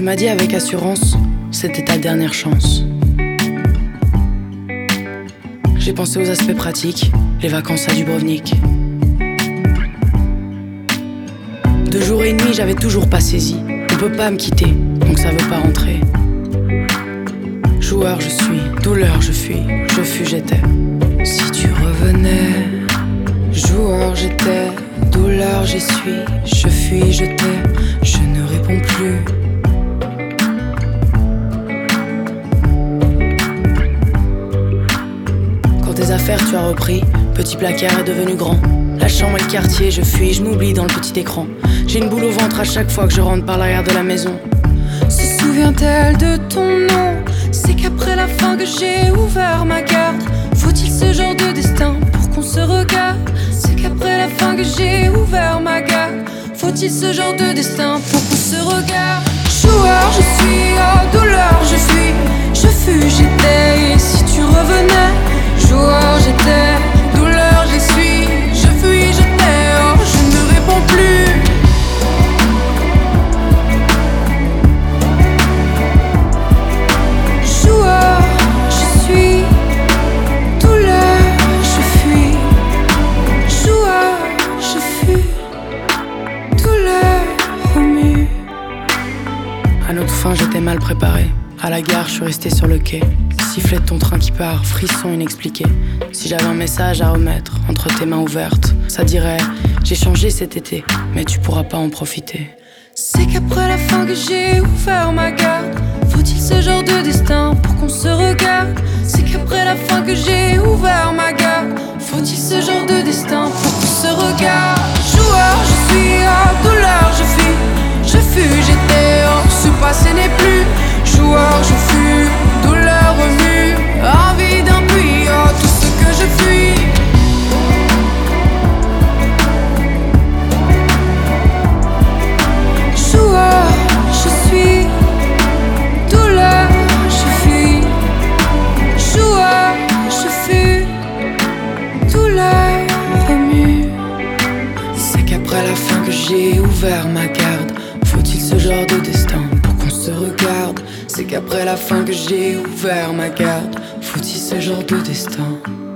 Tu m'as dit avec assurance, c'était ta dernière chance. J'ai pensé aux aspects pratiques, les vacances à Dubrovnik. 2 jours et demi, j'avais toujours pas saisi. On peut pas me quitter, donc ça veut pas rentrer. Joueur je suis, douleur je fuis, je fus j'étais. Si tu revenais, joueur j'étais, douleur j'y suis, je fuis je t'ai, je ne réponds plus. Quand tes affaires tu as repris, petit placard est devenu grand. La chambre et le quartier, je fuis, je m'oublie dans le petit écran. J'ai une boule au ventre à chaque fois que je rentre par l'arrière de la maison. Se souvient-elle de ton nom? C'est qu'après la fin que j'ai ouvert ma garde. Faut-il ce genre de destin pour qu'on se regarde? C'est qu'après la fin que j'ai ouvert ma garde. Faut-il ce genre de destin pour qu'on se regarde? Joueur je suis, oh douleur je suis, je fus, j'étais. Et si tu revenais, joueur j'étais, douleur j'y suis, je fuis, j'étais, oh je ne réponds plus. Joueur, je suis, douleur, je fuis. Joueur, je fuis, douleur remue. À notre fin, j'étais mal préparé. À la gare, je suis resté sur le quai. Sifflet de ton train qui part, frisson inexpliqué. Si j'avais un message à remettre entre tes mains ouvertes, ça dirait: j'ai changé cet été, mais tu pourras pas en profiter. C'est qu'après la fin que j'ai ouvert ma garde. Faut-il ce genre de destin pour qu'on se regarde? C'est qu'après la fin que j'ai ouvert ma garde. Faut-il ce genre de destin pour qu'on se regarde? Joueur je suis, oh douleur je fuis, je fus, j'étais, oh ce passé n'est plus. Joueur je fus, douleur remue, envie d'un puits, oh tout ce que je fuis. Joueur je suis, douleur je fuis. Joueur je fus, douleur remue. C'est qu'après la fin que j'ai ouvert ma garde. Faut-il ce genre de destin pour qu'on se regarde? C'est qu'après la fin que j'ai ouvert ma garde. Faut-il ce genre de destin?